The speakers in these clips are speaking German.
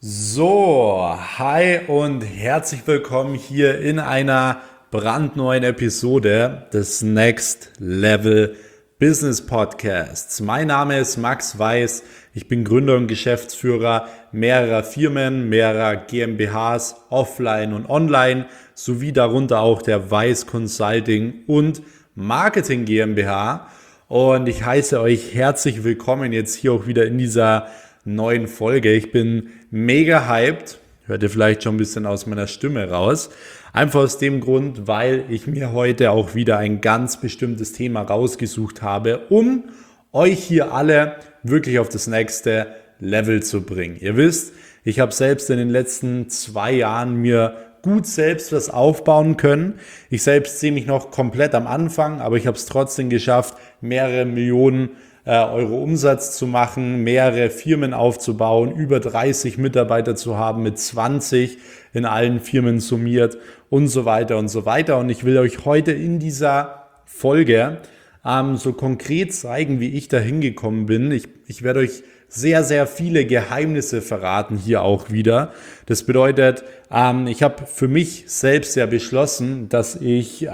So, hi und herzlich willkommen hier in einer brandneuen Episode des Next Level Business Podcasts. Mein Name ist Max Weiß, ich bin Gründer und Geschäftsführer mehrerer Firmen, mehrerer GmbHs, offline und online, sowie darunter auch der Weiß Consulting und Marketing GmbH. Und ich heiße euch herzlich willkommen jetzt hier auch wieder in dieser neuen Folge. Ich bin mega hyped, hört ihr vielleicht schon ein bisschen aus meiner Stimme raus. Einfach aus dem Grund, weil ich mir heute auch wieder ein ganz bestimmtes Thema rausgesucht habe, um euch hier alle wirklich auf das nächste Level zu bringen. Ihr wisst, ich habe selbst in den letzten 2 Jahren mir gut selbst was aufbauen können. Ich selbst sehe mich noch komplett am Anfang, aber ich habe es trotzdem geschafft, mehrere Millionen Euro Umsatz zu machen, mehrere Firmen aufzubauen, über 30 Mitarbeiter zu haben, mit 20 in allen Firmen summiert und so weiter und so weiter. Und ich will euch heute in dieser Folge so konkret zeigen, wie ich da hingekommen bin. Ich werde euch sehr, sehr viele Geheimnisse verraten hier auch wieder. Das bedeutet, ich habe für mich selbst ja beschlossen, dass ich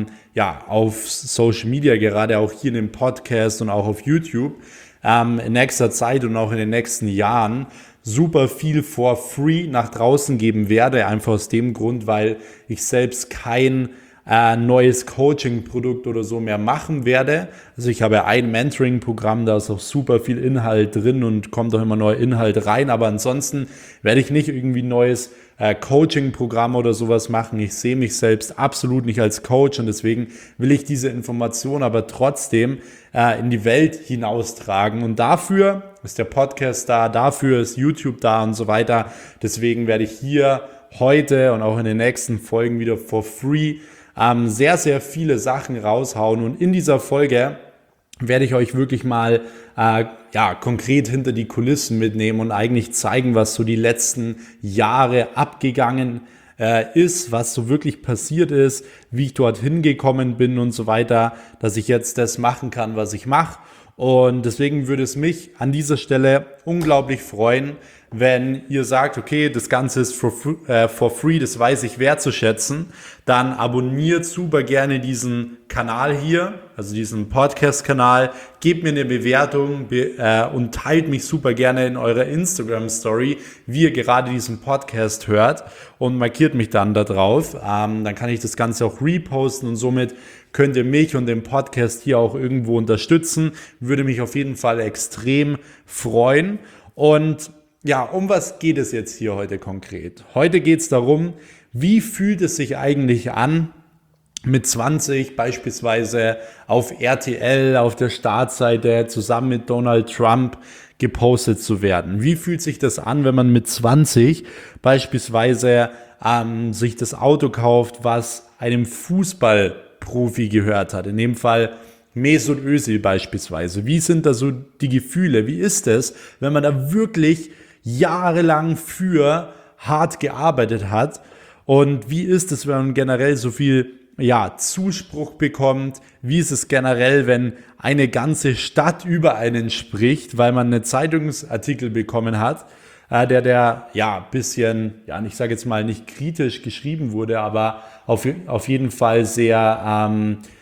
auf Social Media, gerade auch hier in dem Podcast und auch auf YouTube, in nächster Zeit und auch in den nächsten Jahren super viel for free nach draußen geben werde. Einfach aus dem Grund, weil ich selbst kein neues Coaching-Produkt oder so mehr machen werde. Also ich habe ein Mentoring-Programm, da ist auch super viel Inhalt drin und kommt auch immer neuer Inhalt rein, aber ansonsten werde ich nicht irgendwie ein neues Coaching-Programm oder sowas machen. Ich sehe mich selbst absolut nicht als Coach und deswegen will ich diese Information aber trotzdem in die Welt hinaustragen und dafür ist der Podcast da, dafür ist YouTube da und so weiter. Deswegen werde ich hier heute und auch in den nächsten Folgen wieder for free sehr, sehr viele Sachen raushauen und in dieser Folge werde ich euch wirklich mal konkret hinter die Kulissen mitnehmen und eigentlich zeigen, was so die letzten Jahre abgegangen ist, was so wirklich passiert ist, wie ich dorthin gekommen bin und so weiter, dass ich jetzt das machen kann, was ich mache. Und deswegen würde es mich an dieser Stelle unglaublich freuen, wenn ihr sagt, okay, das Ganze ist for free, das weiß ich wertzuschätzen, dann abonniert super gerne diesen Kanal hier, also diesen Podcast-Kanal, gebt mir eine Bewertung und teilt mich super gerne in eurer Instagram-Story, wie ihr gerade diesen Podcast hört und markiert mich dann da drauf. Dann kann ich das Ganze auch reposten und somit könnt ihr mich und den Podcast hier auch irgendwo unterstützen. Würde mich auf jeden Fall extrem freuen. Und ja, um was geht es jetzt hier heute konkret? Heute geht es darum, wie fühlt es sich eigentlich an, mit 20 beispielsweise auf RTL, auf der Startseite zusammen mit Donald Trump gepostet zu werden. Wie fühlt sich das an, wenn man mit 20 beispielsweise sich das Auto kauft, was einem Fußballprofi gehört hat? In dem Fall Mesut Özil beispielsweise. Wie sind da so die Gefühle? Wie ist es, wenn man da wirklich jahrelang für hart gearbeitet hat? Und wie ist es, wenn man generell so viel Zuspruch bekommt? Wie ist es generell, wenn eine ganze Stadt über einen spricht, weil man einen Zeitungsartikel bekommen hat, der bisschen, ich sage jetzt mal nicht kritisch geschrieben wurde, aber auf jeden Fall sehr,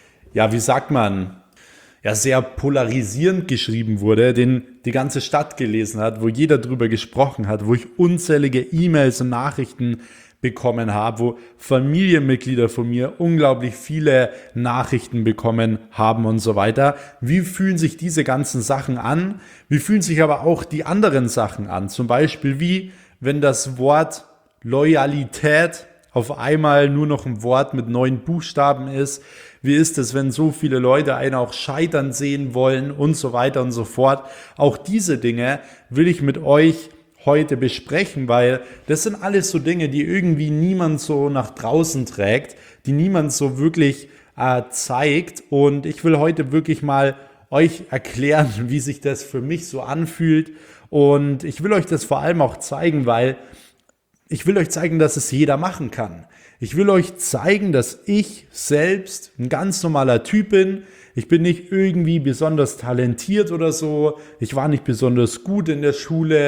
sehr polarisierend geschrieben wurde, den die ganze Stadt gelesen hat, wo jeder drüber gesprochen hat, wo ich unzählige E-Mails und Nachrichten bekommen habe, wo Familienmitglieder von mir unglaublich viele Nachrichten bekommen haben und so weiter. Wie fühlen sich diese ganzen Sachen an? Wie fühlen sich aber auch die anderen Sachen an? Zum Beispiel wie, wenn das Wort Loyalität auf einmal nur noch ein Wort mit 9 Buchstaben ist. Wie ist es, wenn so viele Leute einen auch scheitern sehen wollen und so weiter und so fort. Auch diese Dinge will ich mit euch heute besprechen, weil das sind alles so Dinge, die irgendwie niemand so nach draußen trägt, die niemand so wirklich zeigt. Und ich will heute wirklich mal euch erklären, wie sich das für mich so anfühlt. Und ich will euch das vor allem auch zeigen, weil ich will euch zeigen, dass es jeder machen kann. Ich will euch zeigen, dass ich selbst ein ganz normaler Typ bin. Ich bin nicht irgendwie besonders talentiert oder so. Ich war nicht besonders gut in der Schule.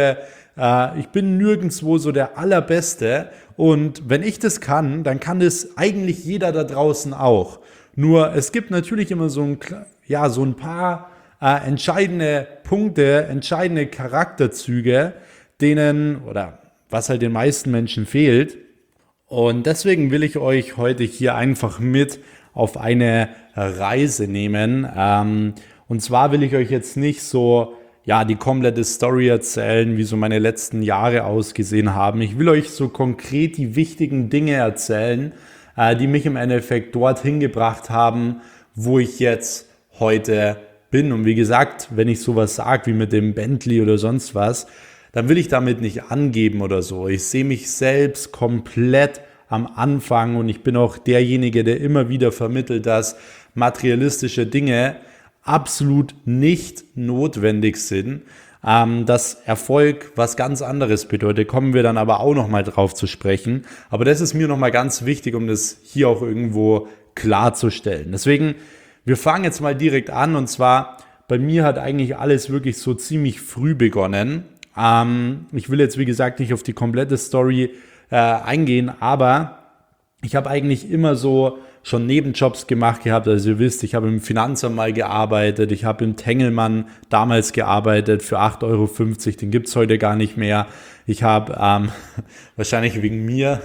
Ich bin nirgendwo so der Allerbeste und wenn ich das kann, dann kann das eigentlich jeder da draußen auch. Nur es gibt natürlich immer so ein paar entscheidende Punkte, entscheidende Charakterzüge, denen oder was halt den meisten Menschen fehlt. Und deswegen will ich euch heute hier einfach mit auf eine Reise nehmen. Und zwar will ich euch jetzt nicht so die komplette Story erzählen, wie so meine letzten Jahre ausgesehen haben. Ich will euch so konkret die wichtigen Dinge erzählen, die mich im Endeffekt dorthin gebracht haben, wo ich jetzt heute bin. Und wie gesagt, wenn ich sowas sage wie mit dem Bentley oder sonst was, dann will ich damit nicht angeben oder so. Ich sehe mich selbst komplett am Anfang und ich bin auch derjenige, der immer wieder vermittelt, dass materialistische Dinge absolut nicht notwendig sind, dass Erfolg was ganz anderes bedeutet. Kommen wir dann aber auch nochmal drauf zu sprechen. Aber das ist mir nochmal ganz wichtig, um das hier auch irgendwo klarzustellen. Deswegen, wir fangen jetzt mal direkt an und zwar, bei mir hat eigentlich alles wirklich so ziemlich früh begonnen. Ich will jetzt, wie gesagt, nicht auf die komplette Story eingehen, aber ich habe eigentlich immer so schon Nebenjobs gemacht gehabt. Also ihr wisst, ich habe im Finanzamt mal gearbeitet, ich habe im Tengelmann damals gearbeitet für 8,50 €, den gibt es heute gar nicht mehr. Ich habe, wahrscheinlich wegen mir,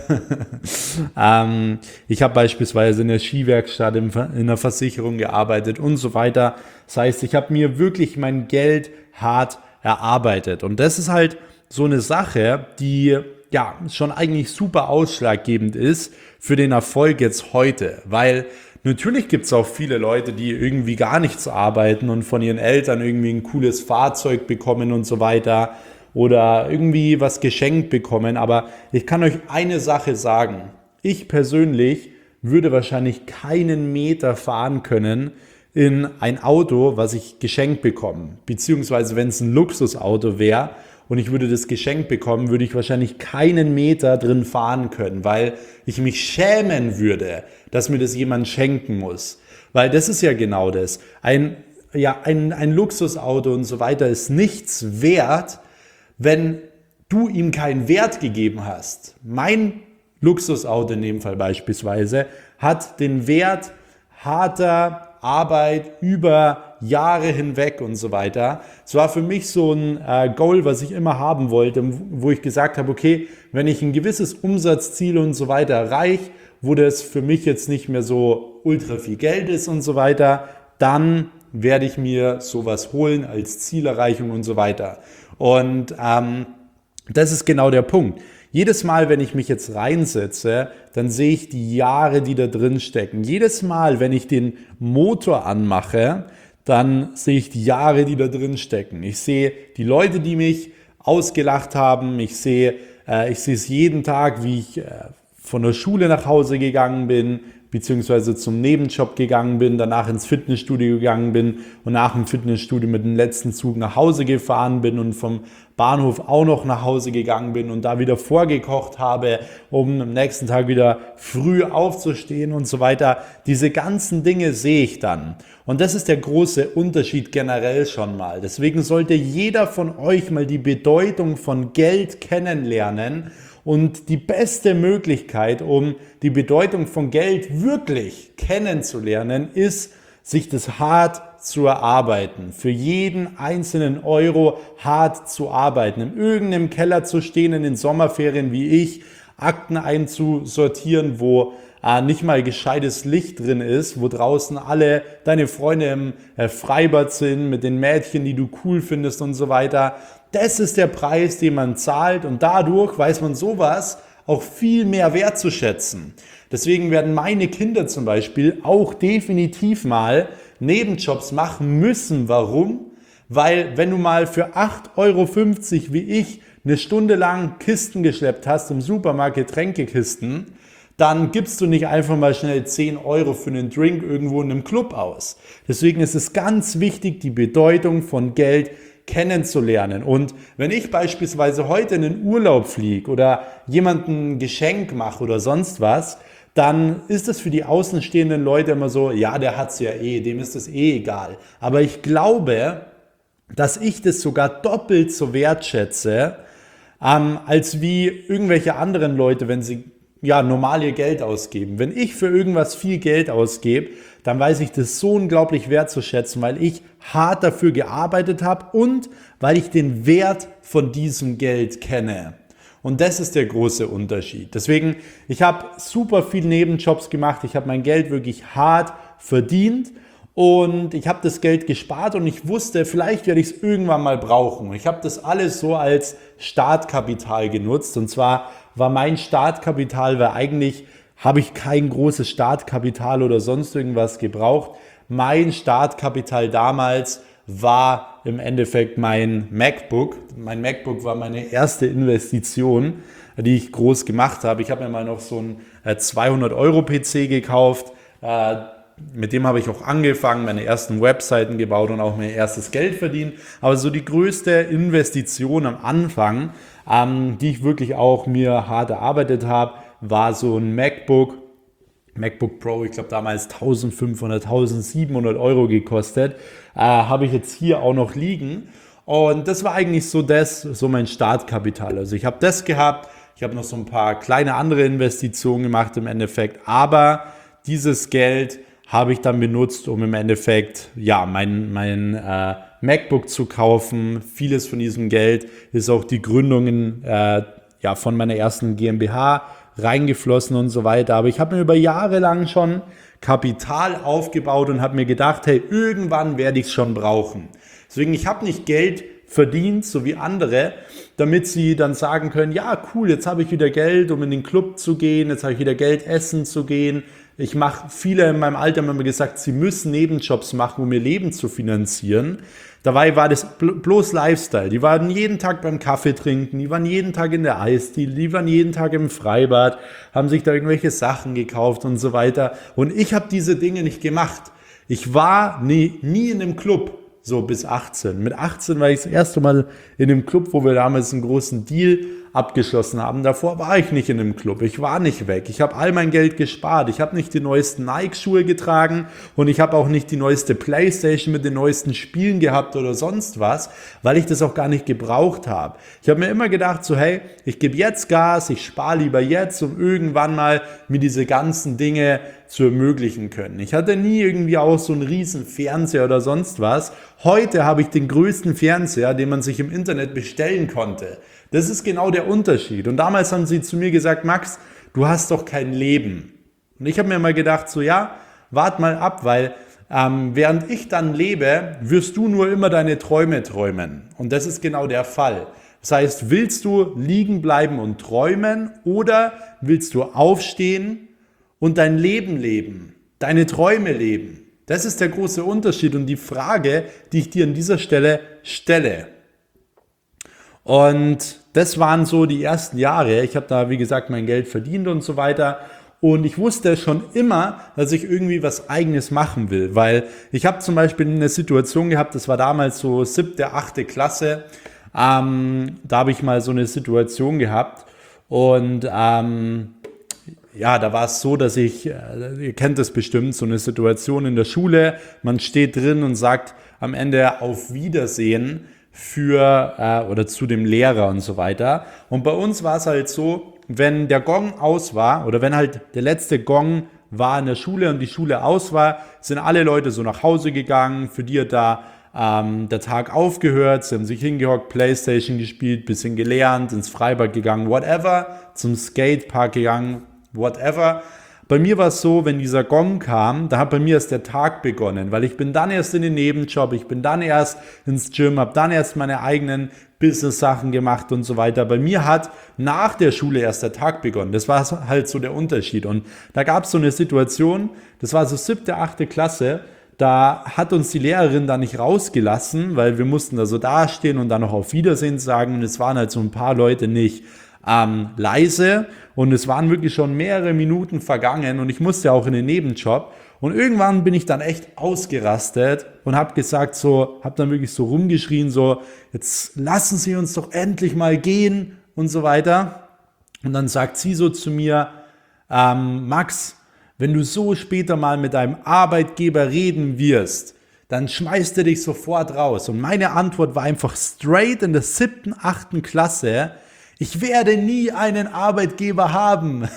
ich habe beispielsweise in der Skiwerkstatt in der Versicherung gearbeitet und so weiter. Das heißt, ich habe mir wirklich mein Geld hart erarbeitet. Und das ist halt so eine Sache, die schon eigentlich super ausschlaggebend ist für den Erfolg jetzt heute, weil natürlich gibt es auch viele Leute, die irgendwie gar nichts arbeiten und von ihren Eltern irgendwie ein cooles Fahrzeug bekommen und so weiter oder irgendwie was geschenkt bekommen, aber ich kann euch eine Sache sagen, ich persönlich würde wahrscheinlich keinen Meter fahren können in ein Auto, was ich geschenkt bekomme, beziehungsweise wenn es ein Luxusauto wäre, und ich würde das geschenkt bekommen, würde ich wahrscheinlich keinen Meter drin fahren können, weil ich mich schämen würde, dass mir das jemand schenken muss. Weil das ist ja genau das. Ein Luxusauto und so weiter ist nichts wert, wenn du ihm keinen Wert gegeben hast. Mein Luxusauto in dem Fall beispielsweise hat den Wert harter Arbeit über Jahre hinweg und so weiter. Es war für mich so ein Goal, was ich immer haben wollte, wo ich gesagt habe, okay, wenn ich ein gewisses Umsatzziel und so weiter erreiche, wo das für mich jetzt nicht mehr so ultra viel Geld ist und so weiter, dann werde ich mir sowas holen als Zielerreichung und so weiter. Und das ist genau der Punkt. Jedes Mal, wenn ich mich jetzt reinsetze, dann sehe ich die Jahre, die da drin stecken. Jedes Mal, wenn ich den Motor anmache, dann sehe ich die Jahre, die da drin stecken. Ich sehe die Leute, die mich ausgelacht haben. Ich sehe es jeden Tag, wie ich von der Schule nach Hause gegangen bin, beziehungsweise zum Nebenjob gegangen bin, danach ins Fitnessstudio gegangen bin und nach dem Fitnessstudio mit dem letzten Zug nach Hause gefahren bin und vom Bahnhof auch noch nach Hause gegangen bin und da wieder vorgekocht habe, um am nächsten Tag wieder früh aufzustehen und so weiter. Diese ganzen Dinge sehe ich dann. Und das ist der große Unterschied generell schon mal. Deswegen sollte jeder von euch mal die Bedeutung von Geld kennenlernen. Und die beste Möglichkeit, um die Bedeutung von Geld wirklich kennenzulernen, ist, sich das hart zu erarbeiten. Für jeden einzelnen Euro hart zu arbeiten. In irgendeinem Keller zu stehen in den Sommerferien wie ich, Akten einzusortieren, wo nicht mal gescheites Licht drin ist, wo draußen alle deine Freunde im Freibad sind, mit den Mädchen, die du cool findest und so weiter. Das ist der Preis, den man zahlt und dadurch weiß man sowas auch viel mehr wertzuschätzen. Deswegen werden meine Kinder zum Beispiel auch definitiv mal Nebenjobs machen müssen. Warum? Weil wenn du mal für 8,50 € wie ich eine Stunde lang Kisten geschleppt hast im Supermarkt, Getränkekisten, dann gibst du nicht einfach mal schnell 10 € für einen Drink irgendwo in einem Club aus. Deswegen ist es ganz wichtig, die Bedeutung von Geld kennenzulernen. Und wenn ich beispielsweise heute in den Urlaub fliege oder jemandem ein Geschenk mache oder sonst was, dann ist es für die außenstehenden Leute immer so, ja, der hat's ja eh, dem ist es eh egal. Aber ich glaube, dass ich das sogar doppelt so wertschätze, als wie irgendwelche anderen Leute, wenn sie ja normal ihr Geld ausgeben. Wenn ich für irgendwas viel Geld ausgebe, dann weiß ich das so unglaublich wertzuschätzen, weil ich hart dafür gearbeitet habe und weil ich den Wert von diesem Geld kenne. Und das ist der große Unterschied. Deswegen, ich habe super viele Nebenjobs gemacht. Ich habe mein Geld wirklich hart verdient und ich habe das Geld gespart und ich wusste, vielleicht werde ich es irgendwann mal brauchen. Und ich habe das alles so als Startkapital genutzt. Und zwar war mein Startkapital, weil eigentlich habe ich kein großes Startkapital oder sonst irgendwas gebraucht. Mein Startkapital damals war im Endeffekt mein MacBook. Mein MacBook war meine erste Investition, die ich groß gemacht habe. Ich habe mir mal noch so einen 200-Euro-PC gekauft. Mit dem habe ich auch angefangen, meine ersten Webseiten gebaut und auch mein erstes Geld verdient. Aber so die größte Investition am Anfang, die ich wirklich auch mir hart erarbeitet habe, war so ein MacBook Pro, ich glaube damals 1500, 1700 Euro gekostet, habe ich jetzt hier auch noch liegen. Und das war eigentlich so mein Startkapital. Also ich habe das gehabt, ich habe noch so ein paar kleine andere Investitionen gemacht im Endeffekt, aber dieses Geld habe ich dann benutzt, um im Endeffekt ja mein MacBook zu kaufen. Vieles von diesem Geld ist auch die Gründung von meiner ersten GmbH reingeflossen und so weiter. Aber ich habe mir über Jahre lang schon Kapital aufgebaut und habe mir gedacht, hey, irgendwann werde ich es schon brauchen. Deswegen, ich habe nicht Geld verdient, so wie andere, damit sie dann sagen können, ja cool, jetzt habe ich wieder Geld, um in den Club zu gehen, jetzt habe ich wieder Geld, essen zu gehen. Viele in meinem Alter haben mir gesagt, sie müssen Nebenjobs machen, um ihr Leben zu finanzieren. Dabei war das bloß Lifestyle. Die waren jeden Tag beim Kaffee trinken, die waren jeden Tag in der Eisdiele, die waren jeden Tag im Freibad, haben sich da irgendwelche Sachen gekauft und so weiter. Und ich habe diese Dinge nicht gemacht. Ich war nie in einem Club, so bis 18. Mit 18 war ich das erste Mal in einem Club, wo wir damals einen großen Deal abgeschlossen haben. Davor war ich nicht in einem Club, ich war nicht weg, ich habe all mein Geld gespart, ich habe nicht die neuesten Nike-Schuhe getragen und ich habe auch nicht die neueste Playstation mit den neuesten Spielen gehabt oder sonst was, weil ich das auch gar nicht gebraucht habe. Ich habe mir immer gedacht so, hey, ich gebe jetzt Gas, ich spare lieber jetzt, um irgendwann mal mir diese ganzen Dinge zu ermöglichen können. Ich hatte nie irgendwie auch so einen riesen Fernseher oder sonst was. Heute habe ich den größten Fernseher, den man sich im Internet bestellen konnte. Das ist genau der Unterschied. Und damals haben sie zu mir gesagt, Max, du hast doch kein Leben. Und ich habe mir mal gedacht, so ja, wart mal ab, weil während ich dann lebe, wirst du nur immer deine Träume träumen. Und das ist genau der Fall. Das heißt, willst du liegen bleiben und träumen oder willst du aufstehen und dein Leben leben, deine Träume leben? Das ist der große Unterschied und die Frage, die ich dir an dieser Stelle stelle. Und das waren so die ersten Jahre. Ich habe da, wie gesagt, mein Geld verdient und so weiter. Und ich wusste schon immer, dass ich irgendwie was Eigenes machen will. Weil ich habe zum Beispiel eine Situation gehabt, das war damals so 7., 8. Klasse. Da habe ich mal so eine Situation gehabt. Und da war es so, dass ihr kennt das bestimmt, so eine Situation in der Schule. Man steht drin und sagt am Ende auf Wiedersehen oder zu dem Lehrer und so weiter. Und bei uns war es halt so, wenn der Gong aus war oder wenn halt der letzte Gong war in der Schule und die Schule aus war, sind alle Leute so nach Hause gegangen. Für die hat da der Tag aufgehört. Sie haben sich hingehockt, Playstation gespielt, bisschen gelernt, ins Freibad gegangen, whatever, zum Skatepark gegangen, whatever. Bei mir war es so, wenn dieser Gong kam, da hat bei mir erst der Tag begonnen, weil ich bin dann erst in den Nebenjob, ich bin dann erst ins Gym, habe dann erst meine eigenen Business-Sachen gemacht und so weiter. Bei mir hat nach der Schule erst der Tag begonnen. Das war halt so der Unterschied. Und da gab es so eine Situation, das war so 7., 8. Klasse, da hat uns die Lehrerin da nicht rausgelassen, weil wir mussten da so dastehen und dann noch auf Wiedersehen sagen. Und es waren halt so ein paar Leute nicht leise und es waren wirklich schon mehrere Minuten vergangen und ich musste auch in den Nebenjob und irgendwann bin ich dann echt ausgerastet und habe gesagt so, habe dann wirklich so rumgeschrien so, jetzt lassen Sie uns doch endlich mal gehen und so weiter. Und dann sagt sie so zu mir, Max, wenn du so später mal mit deinem Arbeitgeber reden wirst, dann schmeißt er dich sofort raus. Und meine Antwort war einfach straight in der 7., 8. Klasse, Ich werde nie einen Arbeitgeber haben.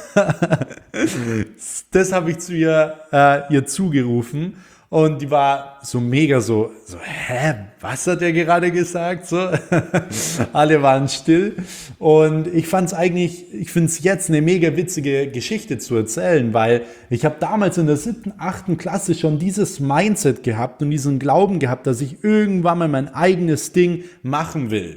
Das habe ich zu ihr zugerufen. Und die war so mega hä, was hat er gerade gesagt? So, alle waren still. Und ich finde es jetzt eine mega witzige Geschichte zu erzählen, weil ich habe damals in der 7., 8. Klasse schon dieses Mindset gehabt und diesen Glauben gehabt, dass ich irgendwann mal mein eigenes Ding machen will.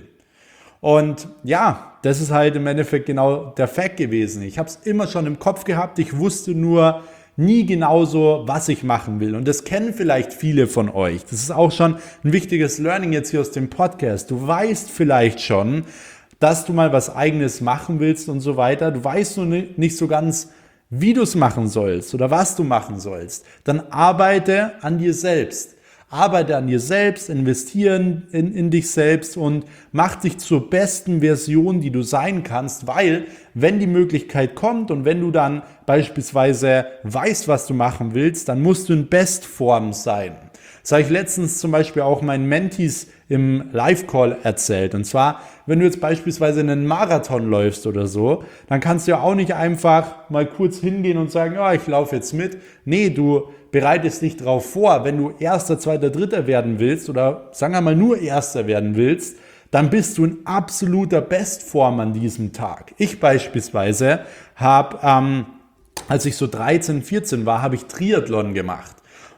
Und ja, das ist halt im Endeffekt genau der Fact gewesen. Ich habe es immer schon im Kopf gehabt, ich wusste nur nie genauso, was ich machen will. Und das kennen vielleicht viele von euch. Das ist auch schon ein wichtiges Learning jetzt hier aus dem Podcast. Du weißt vielleicht schon, dass du mal was Eigenes machen willst und so weiter. Du weißt nur nicht so ganz, wie du es machen sollst oder was du machen sollst. Dann arbeite an dir selbst. Arbeite an dir selbst, investieren in dich selbst und mach dich zur besten Version, die du sein kannst, weil wenn die Möglichkeit kommt und wenn du dann beispielsweise weißt, was du machen willst, dann musst du in Bestform sein. Das habe ich letztens zum Beispiel auch meinen Mentees im Live-Call erzählt. Und zwar, wenn du jetzt beispielsweise einen Marathon läufst oder so, dann kannst du ja auch nicht einfach mal kurz hingehen und sagen, ja, ich laufe jetzt mit. Nee, du bereitest dich darauf vor. Wenn du Erster, Zweiter, Dritter werden willst oder sagen wir mal nur Erster werden willst, dann bist du in absoluter Bestform an diesem Tag. Ich beispielsweise habe, als ich so 13, 14 war, habe ich Triathlon gemacht.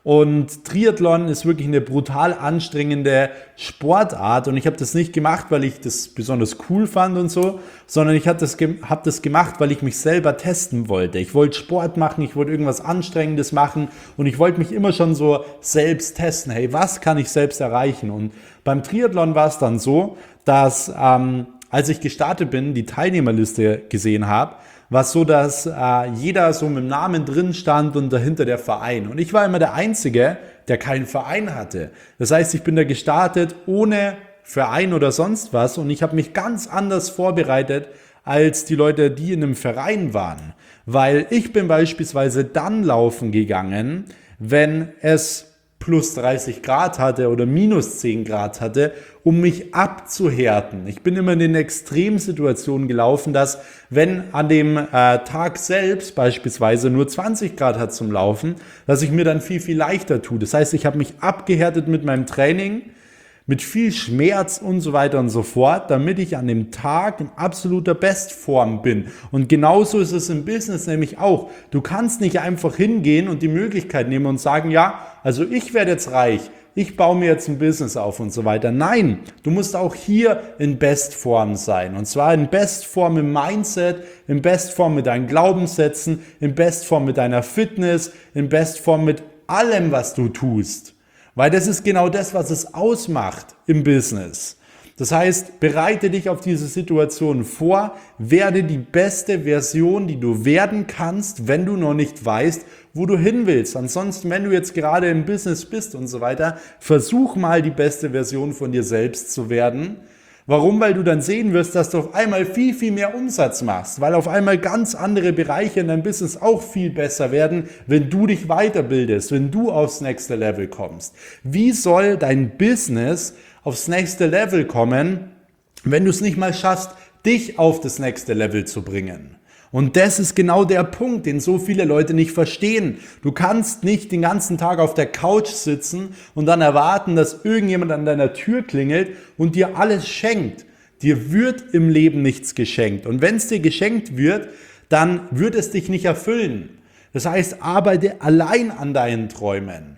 Und Triathlon ist wirklich eine brutal anstrengende Sportart und ich habe das nicht gemacht, weil ich das besonders cool fand und so, sondern ich habe das gemacht, weil ich mich selber testen wollte. Ich wollte Sport machen, ich wollte irgendwas Anstrengendes machen und ich wollte mich immer schon so selbst testen. Hey, was kann ich selbst erreichen? Und beim Triathlon war es dann so, dass als ich gestartet bin, die Teilnehmerliste gesehen habe, war es so, dass jeder so mit dem Namen drin stand und dahinter der Verein. Und ich war immer der Einzige, der keinen Verein hatte. Das heißt, ich bin da gestartet ohne Verein oder sonst was und ich habe mich ganz anders vorbereitet als die Leute, die in einem Verein waren. Weil ich bin beispielsweise dann laufen gegangen, wenn es plus 30 Grad hatte oder minus 10 Grad hatte, um mich abzuhärten. Ich bin immer in den Extremsituationen gelaufen, dass wenn an dem Tag selbst beispielsweise nur 20 Grad hat zum Laufen, dass ich mir dann viel, viel leichter tue. Das heißt, ich habe mich abgehärtet mit meinem Training, mit viel Schmerz und so weiter und so fort, damit ich an dem Tag in absoluter Bestform bin. Und genauso ist es im Business nämlich auch. Du kannst nicht einfach hingehen und die Möglichkeit nehmen und sagen, ja, also ich werde jetzt reich, ich baue mir jetzt ein Business auf und so weiter. Nein, du musst auch hier in Bestform sein. Und zwar in Bestform im Mindset, in Bestform mit deinen Glaubenssätzen, in Bestform mit deiner Fitness, in Bestform mit allem, was du tust. Weil das ist genau das, was es ausmacht im Business. Das heißt, bereite dich auf diese Situation vor, werde die beste Version, die du werden kannst, wenn du noch nicht weißt, wo du hin willst. Ansonsten, wenn du jetzt gerade im Business bist und so weiter, versuch mal die beste Version von dir selbst zu werden. Warum? Weil du dann sehen wirst, dass du auf einmal viel, viel mehr Umsatz machst, weil auf einmal ganz andere Bereiche in deinem Business auch viel besser werden, wenn du dich weiterbildest, wenn du aufs nächste Level kommst. Wie soll dein Business aufs nächste Level kommen, wenn du es nicht mal schaffst, dich auf das nächste Level zu bringen? Und das ist genau der Punkt, den so viele Leute nicht verstehen. Du kannst nicht den ganzen Tag auf der Couch sitzen und dann erwarten, dass irgendjemand an deiner Tür klingelt und dir alles schenkt. Dir wird im Leben nichts geschenkt. Und wenn es dir geschenkt wird, dann wird es dich nicht erfüllen. Das heißt, arbeite allein an deinen Träumen.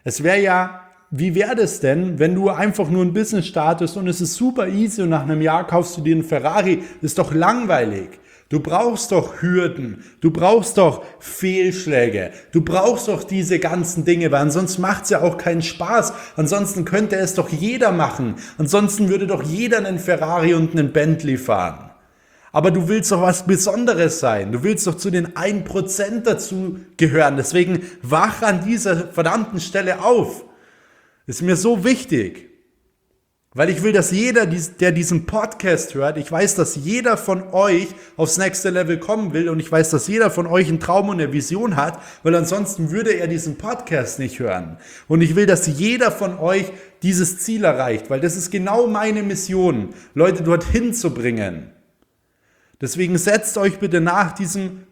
Wie wäre das denn, wenn du einfach nur ein Business startest und es ist super easy und nach einem Jahr kaufst du dir einen Ferrari? Das ist doch langweilig. Du brauchst doch Hürden, du brauchst doch Fehlschläge, du brauchst doch diese ganzen Dinge, weil ansonsten macht es ja auch keinen Spaß. Ansonsten könnte es doch jeder machen. Ansonsten würde doch jeder einen Ferrari und einen Bentley fahren. Aber du willst doch was Besonderes sein. Du willst doch zu den 1% dazu gehören. Deswegen wach an dieser verdammten Stelle auf. Ist mir so wichtig. Weil ich will, dass jeder, der diesen Podcast hört, ich weiß, dass jeder von euch aufs nächste Level kommen will und ich weiß, dass jeder von euch einen Traum und eine Vision hat, weil ansonsten würde er diesen Podcast nicht hören. Und ich will, dass jeder von euch dieses Ziel erreicht, weil das ist genau meine Mission, Leute dorthin zu bringen. Deswegen setzt euch bitte nach diesem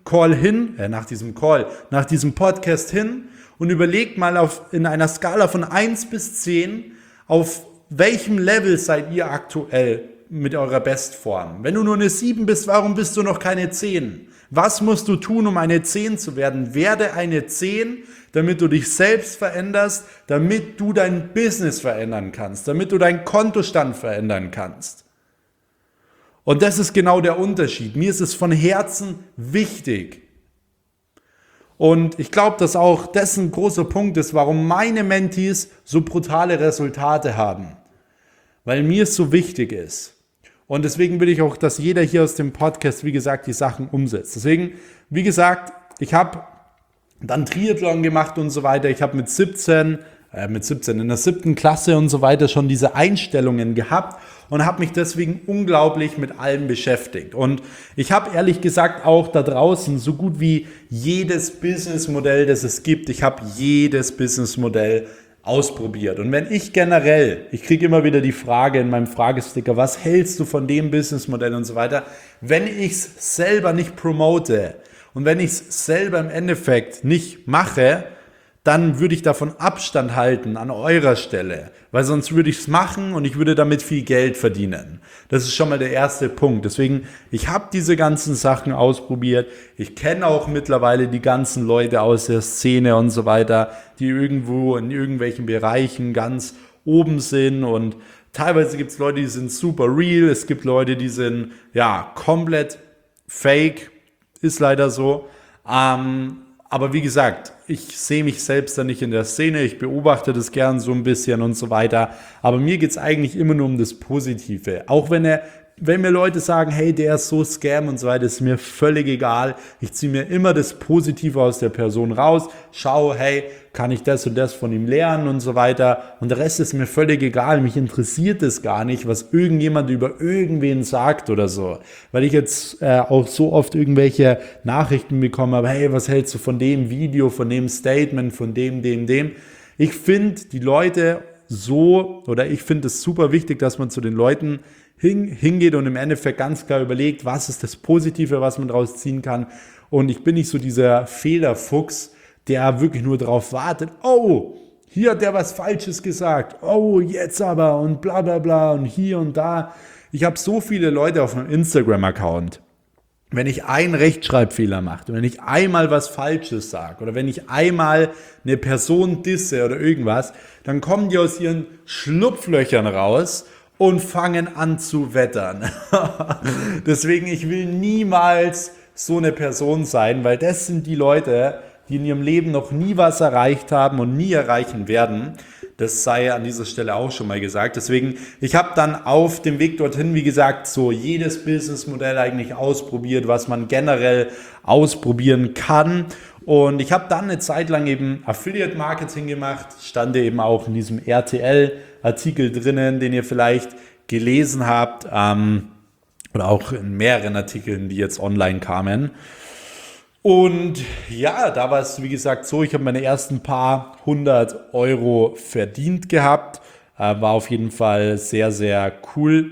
Podcast hin und überlegt mal in einer Skala von 1 bis 10, auf welchem Level seid ihr aktuell mit eurer Bestform. Wenn du nur eine 7 bist, warum bist du noch keine 10? Was musst du tun, um eine 10 zu werden? Werde eine 10, damit du dich selbst veränderst, damit du dein Business verändern kannst, damit du deinen Kontostand verändern kannst. Und das ist genau der Unterschied. Mir ist es von Herzen wichtig. Und ich glaube, dass auch das ein großer Punkt ist, warum meine Mentees so brutale Resultate haben. Weil mir es so wichtig ist. Und deswegen will ich auch, dass jeder hier aus dem Podcast, wie gesagt, die Sachen umsetzt. Deswegen, wie gesagt, ich habe dann Triathlon gemacht und so weiter. Ich habe mit 17 in der 7. Klasse und so weiter schon diese Einstellungen gehabt und habe mich deswegen unglaublich mit allem beschäftigt. Und ich habe ehrlich gesagt auch da draußen so gut wie jedes Businessmodell, das es gibt, ich habe jedes Businessmodell ausprobiert. Und wenn ich kriege immer wieder die Frage in meinem Fragesticker, was hältst du von dem Businessmodell und so weiter, wenn ich es selber nicht promote und wenn ich es selber im Endeffekt nicht mache, dann würde ich davon Abstand halten an eurer Stelle, weil sonst würde ich es machen und ich würde damit viel Geld verdienen. Das ist schon mal der erste Punkt. Deswegen, ich habe diese ganzen Sachen ausprobiert. Ich kenne auch mittlerweile die ganzen Leute aus der Szene und so weiter, die irgendwo in irgendwelchen Bereichen ganz oben sind und teilweise gibt es Leute, die sind super real. Es gibt Leute, die sind komplett fake. Ist leider so. Aber wie gesagt, ich sehe mich selbst da nicht in der Szene, ich beobachte das gern so ein bisschen und so weiter, aber mir geht es eigentlich immer nur um das Positive. Auch wenn mir Leute sagen, hey, der ist so Scam und so weiter, ist mir völlig egal. Ich ziehe mir immer das Positive aus der Person raus, schaue, hey, kann ich das und das von ihm lernen und so weiter. Und der Rest ist mir völlig egal. Mich interessiert es gar nicht, was irgendjemand über irgendwen sagt oder so. Weil ich jetzt auch so oft irgendwelche Nachrichten bekomme, aber hey, was hältst du von dem Video, von dem Statement, von dem? Ich finde die Leute ich finde es super wichtig, dass man zu den Leuten hingeht und im Endeffekt ganz klar überlegt, was ist das Positive, was man daraus ziehen kann. Und ich bin nicht so dieser Fehlerfuchs, der wirklich nur darauf wartet, oh, hier hat der was Falsches gesagt, oh, jetzt aber und bla bla bla und hier und da. Ich habe so viele Leute auf meinem Instagram-Account. Wenn ich einen Rechtschreibfehler mache, wenn ich einmal was Falsches sage oder wenn ich einmal eine Person disse oder irgendwas, dann kommen die aus ihren Schlupflöchern raus und fangen an zu wettern. Deswegen, ich will niemals so eine Person sein, weil das sind die Leute, die in ihrem Leben noch nie was erreicht haben und nie erreichen werden. Das sei an dieser Stelle auch schon mal gesagt. Deswegen, ich habe dann auf dem Weg dorthin, wie gesagt, so jedes Businessmodell eigentlich ausprobiert, was man generell ausprobieren kann. Und ich habe dann eine Zeit lang eben Affiliate Marketing gemacht, stand eben auch in diesem RTL-Artikel drinnen, den ihr vielleicht gelesen habt, oder auch in mehreren Artikeln, die jetzt online kamen. Und ja, da war es, wie gesagt, so, ich habe meine ersten paar 100 Euro verdient gehabt. War auf jeden Fall sehr, sehr cool.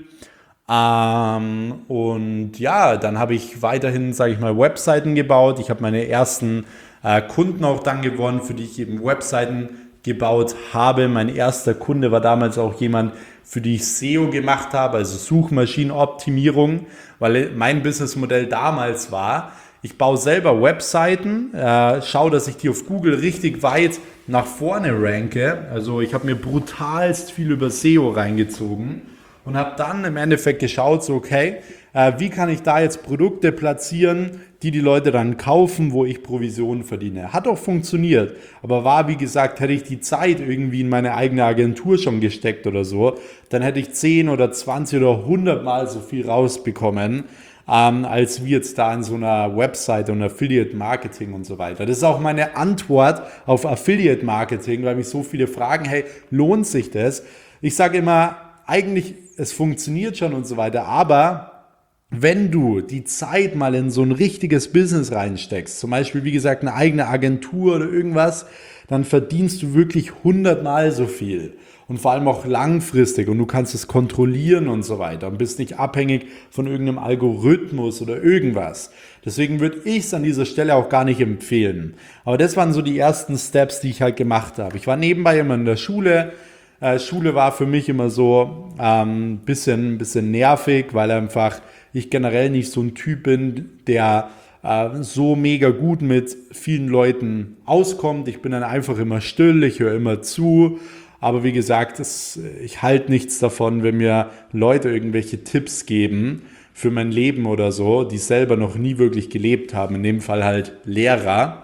Und ja, dann habe ich weiterhin, sage ich mal, Webseiten gebaut. Ich habe meine ersten Kunden auch dann gewonnen, für die ich eben Webseiten gebaut habe. Mein erster Kunde war damals auch jemand, für die ich SEO gemacht habe, also Suchmaschinenoptimierung, weil mein Businessmodell damals war, ich baue selber Webseiten, schaue, dass ich die auf Google richtig weit nach vorne ranke. Also ich habe mir brutalst viel über SEO reingezogen und habe dann im Endeffekt geschaut, so okay, wie kann ich da jetzt Produkte platzieren, die Leute dann kaufen, wo ich Provisionen verdiene. Hat auch funktioniert, aber war, wie gesagt, hätte ich die Zeit irgendwie in meine eigene Agentur schon gesteckt oder so, dann hätte ich 10 oder 20 oder 100 Mal so viel rausbekommen, als wie jetzt da in so einer Website und Affiliate Marketing und so weiter. Das ist auch meine Antwort auf Affiliate Marketing, weil mich so viele fragen, hey, lohnt sich das? Ich sage immer, eigentlich, es funktioniert schon und so weiter, aber wenn du die Zeit mal in so ein richtiges Business reinsteckst, zum Beispiel, wie gesagt, eine eigene Agentur oder irgendwas, dann verdienst du wirklich 100-mal so viel. Und vor allem auch langfristig. Und du kannst es kontrollieren und so weiter. Und bist nicht abhängig von irgendeinem Algorithmus oder irgendwas. Deswegen würde ich es an dieser Stelle auch gar nicht empfehlen. Aber das waren so die ersten Steps, die ich halt gemacht habe. Ich war nebenbei immer in der Schule. Schule war für mich immer so bisschen nervig, weil einfach ich generell nicht so ein Typ bin, der so mega gut mit vielen Leuten auskommt. Ich bin dann einfach immer still, ich höre immer zu. Aber wie gesagt, ich halte nichts davon, wenn mir Leute irgendwelche Tipps geben für mein Leben oder so, die selber noch nie wirklich gelebt haben. In dem Fall halt Lehrer.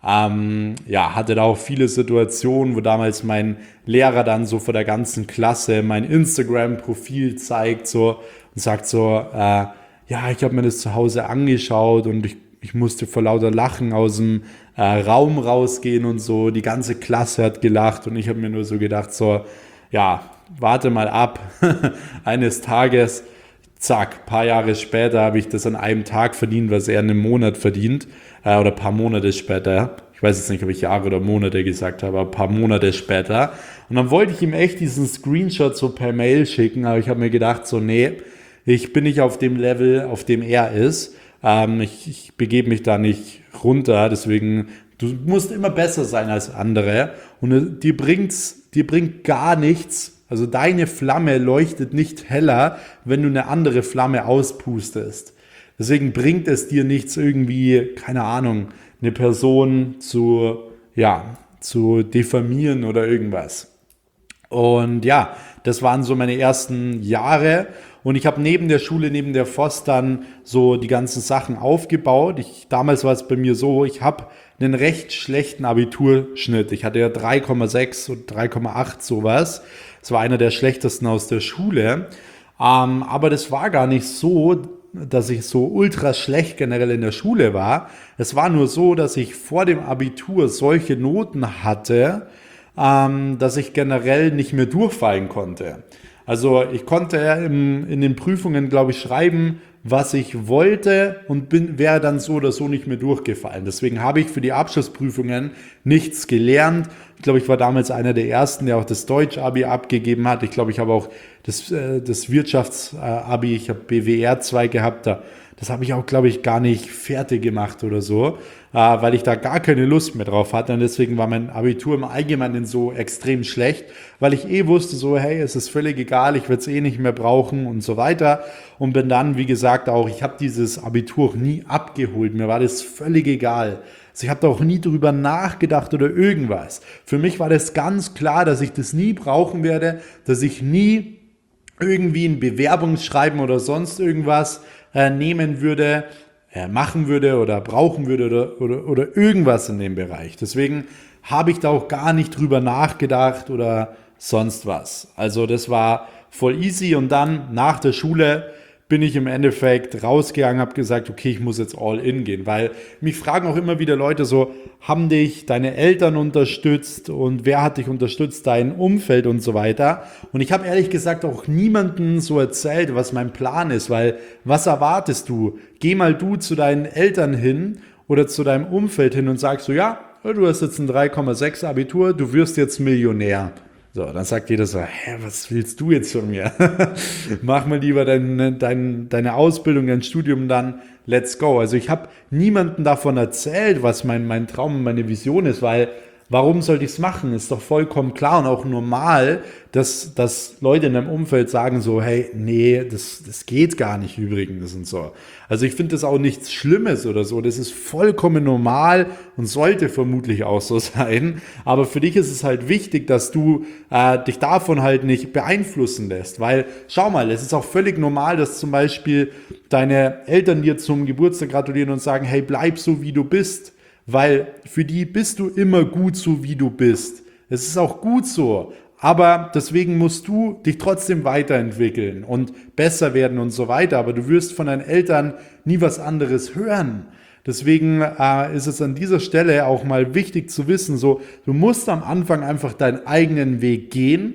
Hatte da auch viele Situationen, wo damals mein Lehrer dann so vor der ganzen Klasse mein Instagram-Profil zeigt so und sagt so, ich habe mir das zu Hause angeschaut und ich musste vor lauter Lachen aus dem Raum rausgehen und so. Die ganze Klasse hat gelacht und ich habe mir nur so gedacht, so, ja, warte mal ab. Eines Tages, zack, paar Jahre später habe ich das an einem Tag verdient, was er in einem Monat verdient. Oder ein paar Monate später. Ich weiß jetzt nicht, ob ich Jahre oder Monate gesagt habe, aber ein paar Monate später. Und dann wollte ich ihm echt diesen Screenshot so per Mail schicken, aber ich habe mir gedacht, so, nee, ich bin nicht auf dem Level, auf dem er ist. Ich begebe mich da nicht runter, deswegen, du musst immer besser sein als andere und dir bringt gar nichts, also deine Flamme leuchtet nicht heller, wenn du eine andere Flamme auspustest. Deswegen bringt es dir nichts irgendwie, keine Ahnung, eine Person zu diffamieren oder irgendwas. Und ja, das waren so meine ersten Jahre und ich habe neben der Schule, neben der FOS dann so die ganzen Sachen aufgebaut. Damals war es bei mir so, ich habe einen recht schlechten Abiturschnitt. Ich hatte ja 3,6 und 3,8 sowas. Das war einer der schlechtesten aus der Schule. Aber das war gar nicht so, dass ich so ultra schlecht generell in der Schule war. Es war nur so, dass ich vor dem Abitur solche Noten hatte, dass ich generell nicht mehr durchfallen konnte. Also ich konnte in den Prüfungen, glaube ich, schreiben, was ich wollte und wäre dann so oder so nicht mehr durchgefallen. Deswegen habe ich für die Abschlussprüfungen nichts gelernt. Ich glaube, ich war damals einer der Ersten, der auch das Deutsch-Abi abgegeben hat. Ich glaube, ich habe auch das Wirtschafts-Abi, ich habe BWR 2 gehabt, das habe ich auch, glaube ich, gar nicht fertig gemacht oder so, weil ich da gar keine Lust mehr drauf hatte. Und deswegen war mein Abitur im Allgemeinen so extrem schlecht, weil ich wusste so, hey, es ist völlig egal, ich werde es nicht mehr brauchen und so weiter. Und bin dann, wie gesagt, auch, ich habe dieses Abitur auch nie abgeholt. Mir war das völlig egal. Also ich habe da auch nie drüber nachgedacht oder irgendwas. Für mich war das ganz klar, dass ich das nie brauchen werde, dass ich nie irgendwie ein Bewerbungsschreiben oder sonst irgendwas nehmen würde, machen würde oder brauchen würde oder irgendwas in dem Bereich. Deswegen habe ich da auch gar nicht drüber nachgedacht oder sonst was. Also das war voll easy und dann nach der Schule bin ich im Endeffekt rausgegangen, habe gesagt, okay, ich muss jetzt all in gehen, weil mich fragen auch immer wieder Leute so, haben dich deine Eltern unterstützt und wer hat dich unterstützt, dein Umfeld und so weiter. Und ich habe ehrlich gesagt auch niemandem so erzählt, was mein Plan ist, weil was erwartest du? Geh mal du zu deinen Eltern hin oder zu deinem Umfeld hin und sagst so, ja, du hast jetzt ein 3,6 Abitur, du wirst jetzt Millionär. So, dann sagt jeder so, was willst du jetzt von mir? Mach mal lieber deine Ausbildung, dein Studium dann, let's go. Also ich habe niemandem davon erzählt, was mein Traum und meine Vision ist, weil warum sollte ich es machen? Ist doch vollkommen klar und auch normal, dass Leute in deinem Umfeld sagen so, hey, nee, das geht gar nicht übrigens und so. Also ich finde das auch nichts Schlimmes oder so. Das ist vollkommen normal und sollte vermutlich auch so sein. Aber für dich ist es halt wichtig, dass du dich davon halt nicht beeinflussen lässt. Weil, schau mal, es ist auch völlig normal, dass zum Beispiel deine Eltern dir zum Geburtstag gratulieren und sagen, hey, bleib so, wie du bist. Weil für die bist du immer gut so, wie du bist. Es ist auch gut so. Aber deswegen musst du dich trotzdem weiterentwickeln und besser werden und so weiter. Aber du wirst von deinen Eltern nie was anderes hören. Deswegen ist es an dieser Stelle auch mal wichtig zu wissen, so, du musst am Anfang einfach deinen eigenen Weg gehen.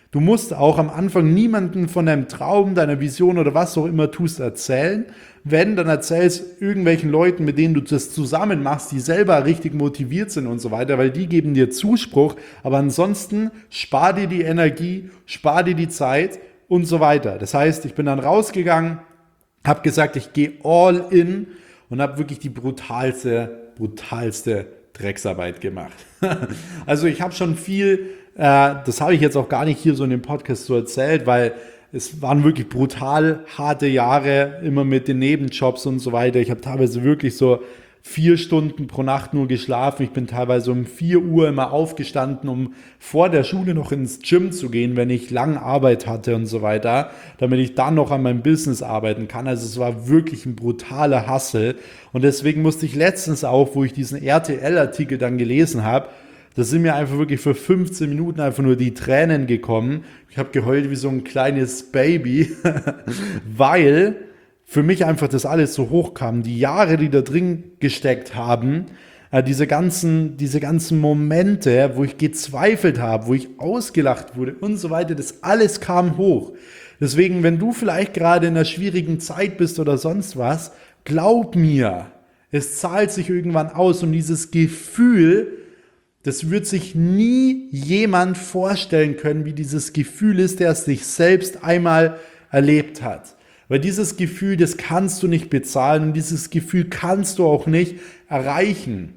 Du musst auch am Anfang niemanden von deinem Traum, deiner Vision oder was auch immer tust erzählen. Wenn, dann erzählst irgendwelchen Leuten, mit denen du das zusammen machst, die selber richtig motiviert sind und so weiter, weil die geben dir Zuspruch. Aber ansonsten spar dir die Energie, spar dir die Zeit und so weiter. Das heißt, ich bin dann rausgegangen, habe gesagt, ich gehe all in und habe wirklich die brutalste Drecksarbeit gemacht. Also ich habe schon viel, das habe ich jetzt auch gar nicht hier so in dem Podcast so erzählt, weil es waren wirklich brutal harte Jahre, immer mit den Nebenjobs und so weiter. Ich habe teilweise wirklich so 4 Stunden pro Nacht nur geschlafen. Ich bin teilweise um 4 Uhr immer aufgestanden, um vor der Schule noch ins Gym zu gehen, wenn ich lang Arbeit hatte und so weiter, damit ich dann noch an meinem Business arbeiten kann. Also es war wirklich ein brutaler Hustle. Und deswegen musste ich letztens auch, wo ich diesen RTL-Artikel dann gelesen habe, da sind mir einfach wirklich für 15 Minuten einfach nur die Tränen gekommen. Ich habe geheult wie so ein kleines Baby, weil für mich einfach das alles so hochkam. Die Jahre, die da drin gesteckt haben, diese ganzen Momente, wo ich gezweifelt habe, wo ich ausgelacht wurde und so weiter, das alles kam hoch. Deswegen, wenn du vielleicht gerade in einer schwierigen Zeit bist oder sonst was, glaub mir, es zahlt sich irgendwann aus und dieses Gefühl, das wird sich nie jemand vorstellen können, wie dieses Gefühl ist, der es sich selbst einmal erlebt hat. Weil dieses Gefühl, das kannst du nicht bezahlen und dieses Gefühl kannst du auch nicht erreichen,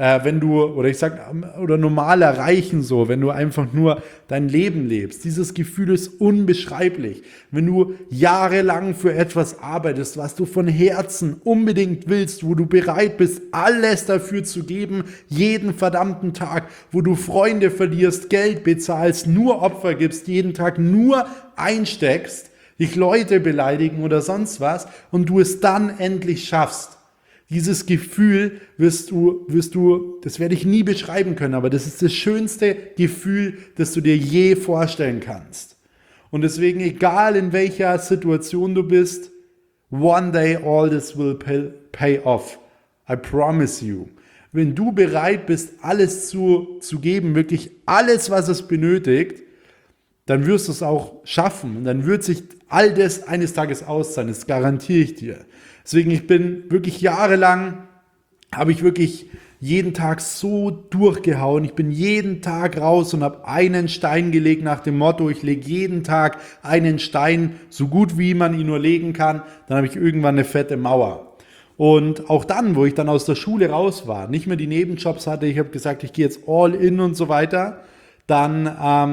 oder normal erreichen so, wenn du einfach nur dein Leben lebst. Dieses Gefühl ist unbeschreiblich. Wenn du jahrelang für etwas arbeitest, was du von Herzen unbedingt willst, wo du bereit bist, alles dafür zu geben, jeden verdammten Tag, wo du Freunde verlierst, Geld bezahlst, nur Opfer gibst, jeden Tag nur einsteckst, dich Leute beleidigen oder sonst was und du es dann endlich schaffst. Dieses Gefühl wirst du, das werde ich nie beschreiben können, aber das ist das schönste Gefühl, das du dir je vorstellen kannst. Und deswegen, egal in welcher Situation du bist, one day all this will pay off. I promise you. Wenn du bereit bist, alles zu geben, wirklich alles, was es benötigt, dann wirst du es auch schaffen und dann wird sich all das eines Tages auszahlen, das garantiere ich dir. Deswegen, ich bin wirklich jahrelang, habe ich wirklich jeden Tag so durchgehauen. Ich bin jeden Tag raus und habe einen Stein gelegt nach dem Motto, ich lege jeden Tag einen Stein, so gut wie man ihn nur legen kann. Dann habe ich irgendwann eine fette Mauer. Und auch dann, wo ich dann aus der Schule raus war, nicht mehr die Nebenjobs hatte, ich habe gesagt, ich gehe jetzt all in und so weiter, dann,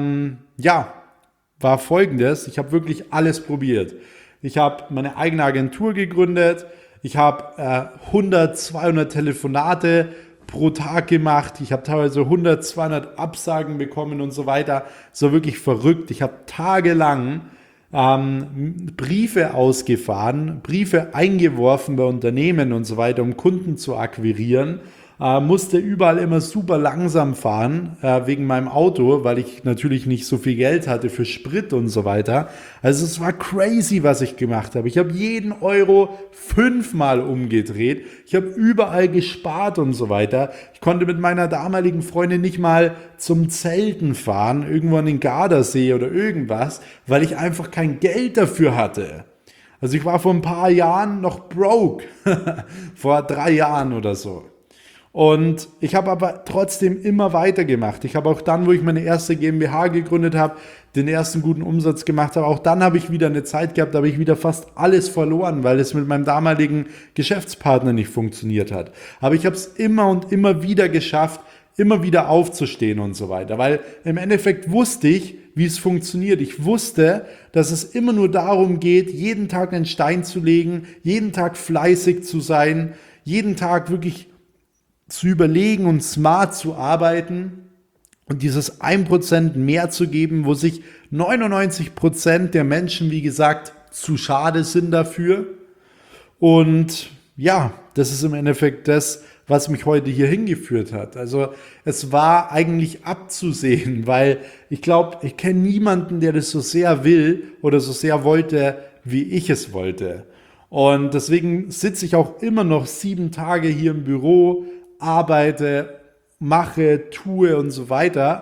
war Folgendes, ich habe wirklich alles probiert. Ich habe meine eigene Agentur gegründet, ich habe 100, 200 Telefonate pro Tag gemacht, ich habe teilweise 100, 200 Absagen bekommen und so weiter. Es war wirklich verrückt. Ich habe tagelang Briefe ausgefahren, Briefe eingeworfen bei Unternehmen und so weiter, um Kunden zu akquirieren. Musste überall immer super langsam fahren, wegen meinem Auto, weil ich natürlich nicht so viel Geld hatte für Sprit und so weiter. Also es war crazy, was ich gemacht habe. Ich habe jeden Euro 5-mal umgedreht. Ich habe überall gespart und so weiter. Ich konnte mit meiner damaligen Freundin nicht mal zum Zelten fahren, irgendwo an den Gardasee oder irgendwas, weil ich einfach kein Geld dafür hatte. Also ich war vor ein paar Jahren noch broke, vor 3 Jahren oder so. Und ich habe aber trotzdem immer weitergemacht. Ich habe auch dann, wo ich meine erste GmbH gegründet habe, den ersten guten Umsatz gemacht habe, auch dann habe ich wieder eine Zeit gehabt, da habe ich wieder fast alles verloren, weil es mit meinem damaligen Geschäftspartner nicht funktioniert hat. Aber ich habe es immer und immer wieder geschafft, immer wieder aufzustehen und so weiter, weil im Endeffekt wusste ich, wie es funktioniert. Ich wusste, dass es immer nur darum geht, jeden Tag einen Stein zu legen, jeden Tag fleißig zu sein, jeden Tag wirklich zu überlegen und smart zu arbeiten und dieses 1% mehr zu geben, wo sich 99% der Menschen, wie gesagt, zu schade sind dafür. Und ja, das ist im Endeffekt das, was mich heute hier hingeführt hat. Also es war eigentlich abzusehen, weil ich glaube, ich kenne niemanden, der das so sehr will oder so sehr wollte, wie ich es wollte. Und deswegen sitze ich auch immer noch 7 Tage hier im Büro, arbeite, mache, tue und so weiter,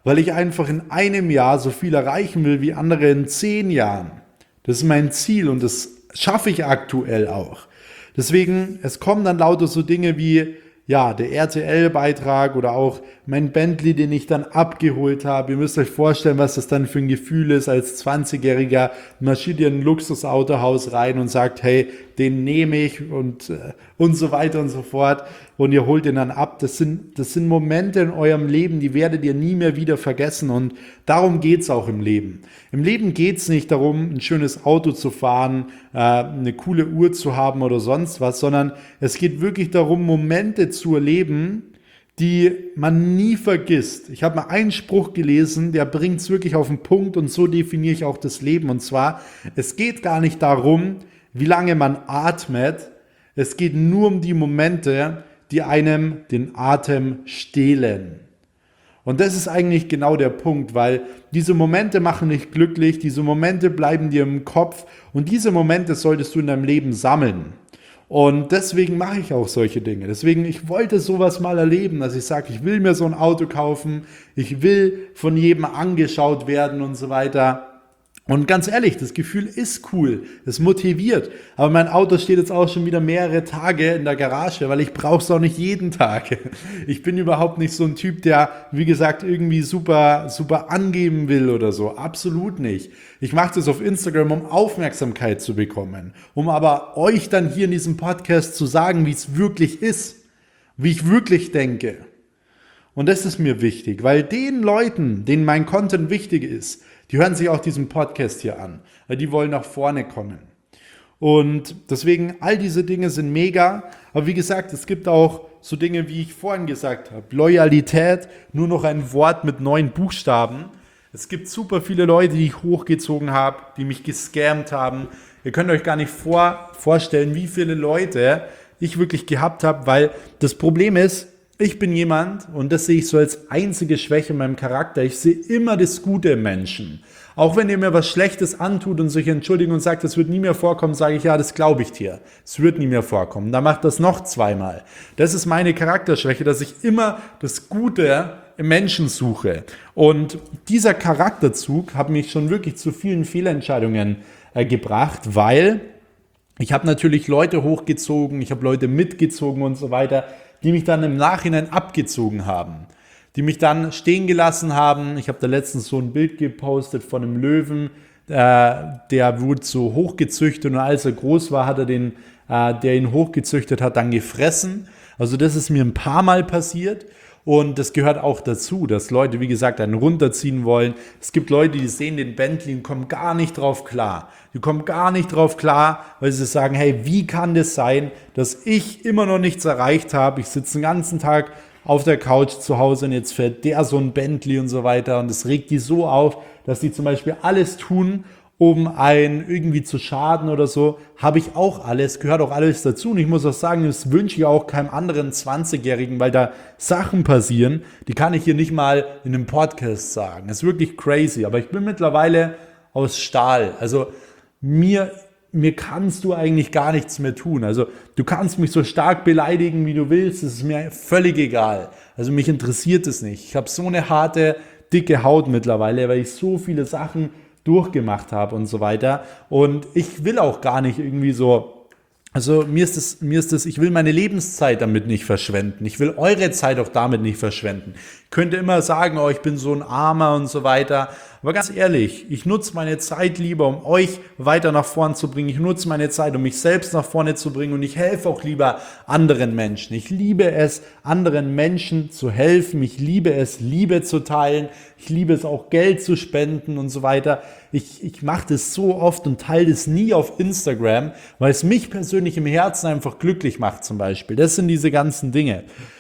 weil ich einfach in einem Jahr so viel erreichen will wie andere in 10 Jahren. Das ist mein Ziel und das schaffe ich aktuell auch. Deswegen, es kommen dann lauter so Dinge wie, ja, der RTL-Beitrag oder auch mein Bentley, den ich dann abgeholt habe. Ihr müsst euch vorstellen, was das dann für ein Gefühl ist, als 20-Jähriger marschiert ihr in ein Luxusautohaus rein und sagt, hey, den nehme ich und so weiter und so fort. Und ihr holt ihn dann ab. Das sind Momente in eurem Leben, die werdet ihr nie mehr wieder vergessen. Und darum geht's auch im Leben. Im Leben geht's nicht darum, ein schönes Auto zu fahren, eine coole Uhr zu haben oder sonst was, sondern es geht wirklich darum, Momente zu erleben, die man nie vergisst. Ich habe mal einen Spruch gelesen, der bringt es wirklich auf den Punkt und so definiere ich auch das Leben. Und zwar, es geht gar nicht darum, wie lange man atmet, es geht nur um die Momente, die einem den Atem stehlen. Und das ist eigentlich genau der Punkt, weil diese Momente machen dich glücklich, diese Momente bleiben dir im Kopf und diese Momente solltest du in deinem Leben sammeln. Und deswegen mache ich auch solche Dinge. Deswegen, ich wollte sowas mal erleben, dass ich sage, ich will mir so ein Auto kaufen, ich will von jedem angeschaut werden und so weiter. Und ganz ehrlich, das Gefühl ist cool, es motiviert. Aber mein Auto steht jetzt auch schon wieder mehrere Tage in der Garage, weil ich brauche es auch nicht jeden Tag. Ich bin überhaupt nicht so ein Typ, der, wie gesagt, irgendwie super angeben will oder so. Absolut nicht. Ich mache das auf Instagram, um Aufmerksamkeit zu bekommen. Um aber euch dann hier in diesem Podcast zu sagen, wie es wirklich ist. Wie ich wirklich denke. Und das ist mir wichtig, weil den Leuten, denen mein Content wichtig ist, die hören sich auch diesen Podcast hier an, weil die wollen nach vorne kommen. Und deswegen, all diese Dinge sind mega. Aber wie gesagt, es gibt auch so Dinge, wie ich vorhin gesagt habe. Loyalität, nur noch ein Wort mit 9 Buchstaben. Es gibt super viele Leute, die ich hochgezogen habe, die mich gescammt haben. Ihr könnt euch gar nicht vorstellen, wie viele Leute ich wirklich gehabt habe, weil das Problem ist, ich bin jemand, und das sehe ich so als einzige Schwäche in meinem Charakter, ich sehe immer das Gute im Menschen. Auch wenn ihr mir was Schlechtes antut und sich entschuldigt und sagt, das wird nie mehr vorkommen, sage ich, ja, das glaube ich dir. Es wird nie mehr vorkommen. Dann macht das noch 2-mal. Das ist meine Charakterschwäche, dass ich immer das Gute im Menschen suche. Und dieser Charakterzug hat mich schon wirklich zu vielen Fehlentscheidungen gebracht, weil ich habe natürlich Leute hochgezogen, ich habe Leute mitgezogen und so weiter, die mich dann im Nachhinein abgezogen haben, die mich dann stehen gelassen haben. Ich habe da letztens so ein Bild gepostet von einem Löwen, der wurde so hochgezüchtet und als er groß war, hat er den, der ihn hochgezüchtet hat, dann gefressen. Also das ist mir ein paar Mal passiert und das gehört auch dazu, dass Leute, wie gesagt, einen runterziehen wollen. Es gibt Leute, die sehen den Bentley und kommen gar nicht drauf klar. Die kommen gar nicht drauf klar, weil sie sagen, hey, wie kann das sein, dass ich immer noch nichts erreicht habe? Ich sitze den ganzen Tag auf der Couch zu Hause und jetzt fährt der so ein Bentley und so weiter. Und es regt die so auf, dass die zum Beispiel alles tun, um einen irgendwie zu schaden oder so. Habe ich auch alles, gehört auch alles dazu. Und ich muss auch sagen, das wünsche ich auch keinem anderen 20-Jährigen, weil da Sachen passieren, die kann ich hier nicht mal in einem Podcast sagen. Das ist wirklich crazy. Aber ich bin mittlerweile aus Stahl. Also mir kannst du eigentlich gar nichts mehr tun. Also du kannst mich so stark beleidigen, wie du willst. Das ist mir völlig egal. Also mich interessiert es nicht. Ich habe so eine harte, dicke Haut mittlerweile, weil ich so viele Sachen durchgemacht habe und so weiter. Und ich will auch gar nicht irgendwie so, also mir ist das, ich will meine Lebenszeit damit nicht verschwenden. Ich will eure Zeit auch damit nicht verschwenden. Ich könnte immer sagen, oh, ich bin so ein Armer und so weiter. Aber ganz ehrlich, ich nutze meine Zeit lieber, um euch weiter nach vorne zu bringen. Ich nutze meine Zeit, um mich selbst nach vorne zu bringen. Und ich helfe auch lieber anderen Menschen. Ich liebe es, anderen Menschen zu helfen. Ich liebe es, Liebe zu teilen. Ich liebe es auch, Geld zu spenden und so weiter. Ich mache das so oft und teile das nie auf Instagram, weil es mich persönlich im Herzen einfach glücklich macht zum Beispiel. Das sind diese ganzen Dinge.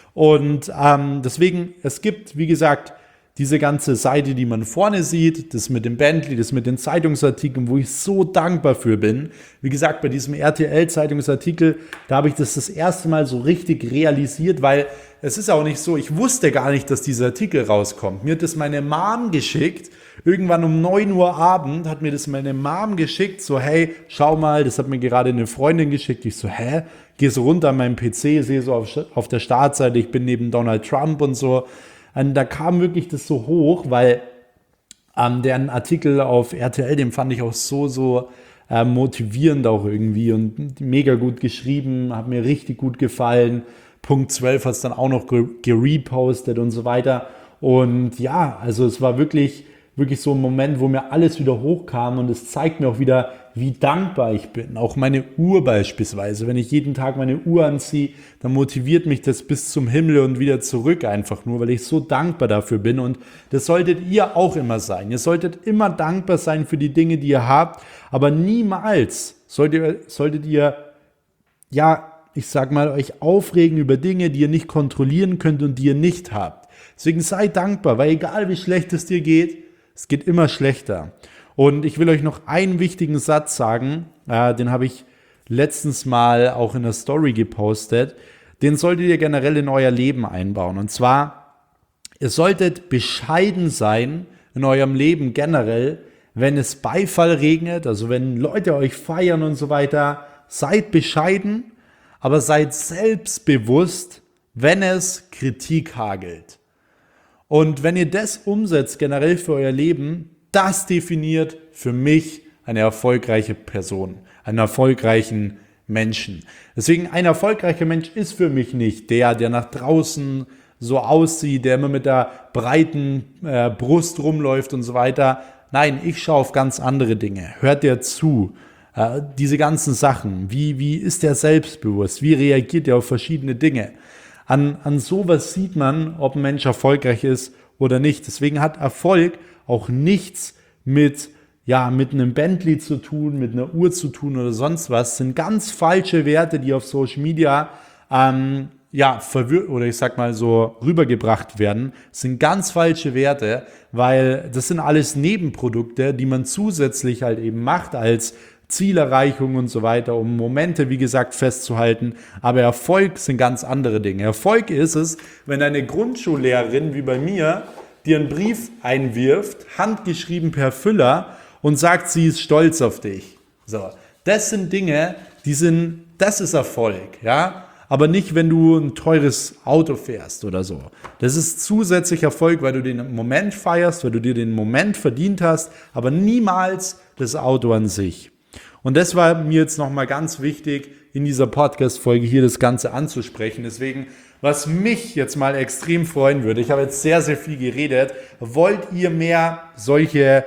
Und deswegen, es gibt, wie gesagt, diese ganze Seite, die man vorne sieht, das mit dem Bentley, das mit den Zeitungsartikeln, wo ich so dankbar für bin. Wie gesagt, bei diesem RTL-Zeitungsartikel, da habe ich das erste Mal so richtig realisiert, weil es ist auch nicht so, ich wusste gar nicht, dass dieser Artikel rauskommt. Mir hat das meine Mom geschickt, irgendwann um 9 Uhr Abend hat mir das meine Mom geschickt, so hey, schau mal, das hat mir gerade eine Freundin geschickt. Ich so, hä? Geh so runter an meinem PC, sehe so auf der Startseite, ich bin neben Donald Trump und so. da kam wirklich das so hoch, weil deren Artikel auf RTL, den fand ich auch so motivierend auch irgendwie und mega gut geschrieben, hat mir richtig gut gefallen. Punkt 12 hat es dann auch noch gerepostet und so weiter. Und ja, also es war wirklich so ein Moment, wo mir alles wieder hochkam und es zeigt mir auch wieder, wie dankbar ich bin. Auch meine Uhr beispielsweise. Wenn ich jeden Tag meine Uhr anziehe, dann motiviert mich das bis zum Himmel und wieder zurück einfach nur, weil ich so dankbar dafür bin. Und das solltet ihr auch immer sein. Ihr solltet immer dankbar sein für die Dinge, die ihr habt, aber niemals solltet ihr, ja, ich sag mal, euch aufregen über Dinge, die ihr nicht kontrollieren könnt und die ihr nicht habt. Deswegen seid dankbar, weil egal wie schlecht es dir geht, es geht immer schlechter. Und ich will euch noch einen wichtigen Satz sagen, den habe ich letztens mal auch in der Story gepostet. Den solltet ihr generell in euer Leben einbauen. Und zwar, ihr solltet bescheiden sein in eurem Leben generell, wenn es Beifall regnet, also wenn Leute euch feiern und so weiter. Seid bescheiden, aber seid selbstbewusst, wenn es Kritik hagelt. Und wenn ihr das umsetzt, generell für euer Leben, das definiert für mich eine erfolgreiche Person, einen erfolgreichen Menschen. Deswegen, ein erfolgreicher Mensch ist für mich nicht der nach draußen so aussieht, der immer mit der breiten Brust rumläuft und so weiter. Nein, ich schaue auf ganz andere Dinge. Hört der zu? Diese ganzen Sachen. Wie ist der selbstbewusst? Wie reagiert er auf verschiedene Dinge? An sowas sieht man, ob ein Mensch erfolgreich ist oder nicht. Deswegen hat Erfolg auch nichts mit einem Bentley zu tun, mit einer Uhr zu tun oder sonst was. Das sind ganz falsche Werte, die auf Social Media verwirrt oder ich sag mal so rübergebracht werden. Das sind ganz falsche Werte, weil das sind alles Nebenprodukte, die man zusätzlich halt eben macht als Zielerreichung und so weiter, um Momente, wie gesagt, festzuhalten. Aber Erfolg sind ganz andere Dinge. Erfolg ist es, wenn eine Grundschullehrerin wie bei mir dir einen Brief einwirft, handgeschrieben per Füller und sagt, sie ist stolz auf dich. So, das sind Dinge, das ist Erfolg, ja. Aber nicht, wenn du ein teures Auto fährst oder so. Das ist zusätzlich Erfolg, weil du den Moment feierst, weil du dir den Moment verdient hast, aber niemals das Auto an sich. Und das war mir jetzt nochmal ganz wichtig, in dieser Podcast-Folge hier das Ganze anzusprechen. Deswegen, was mich jetzt mal extrem freuen würde, ich habe jetzt sehr, sehr viel geredet, wollt ihr mehr solche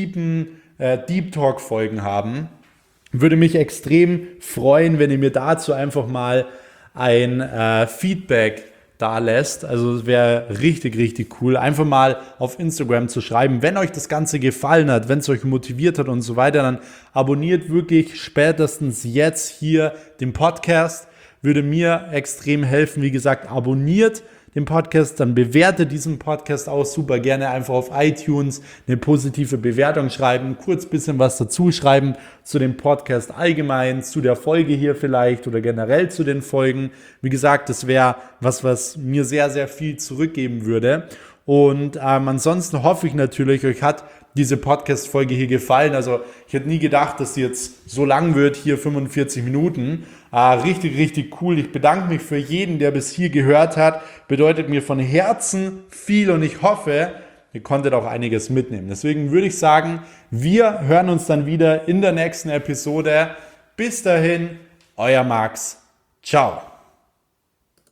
Deep Talk-Folgen haben? Würde mich extrem freuen, wenn ihr mir dazu einfach mal ein Feedback da lässt. Also es wäre richtig, richtig cool, einfach mal auf Instagram zu schreiben. Wenn euch das Ganze gefallen hat, wenn es euch motiviert hat und so weiter, dann abonniert wirklich spätestens jetzt hier den Podcast. Würde mir extrem helfen. Wie gesagt, abonniert den Podcast, dann bewertet diesen Podcast auch super gerne einfach auf iTunes, eine positive Bewertung schreiben, kurz ein bisschen was dazu schreiben zu dem Podcast allgemein, zu der Folge hier vielleicht oder generell zu den Folgen. Wie gesagt, das wäre was mir sehr, sehr viel zurückgeben würde. Und ansonsten hoffe ich natürlich, euch hat diese Podcast-Folge hier gefallen. Also ich hätte nie gedacht, dass sie jetzt so lang wird, hier 45 Minuten. Richtig, richtig cool. Ich bedanke mich für jeden, der bis hier gehört hat. Bedeutet mir von Herzen viel und ich hoffe, ihr konntet auch einiges mitnehmen. Deswegen würde ich sagen, wir hören uns dann wieder in der nächsten Episode. Bis dahin, euer Max. Ciao.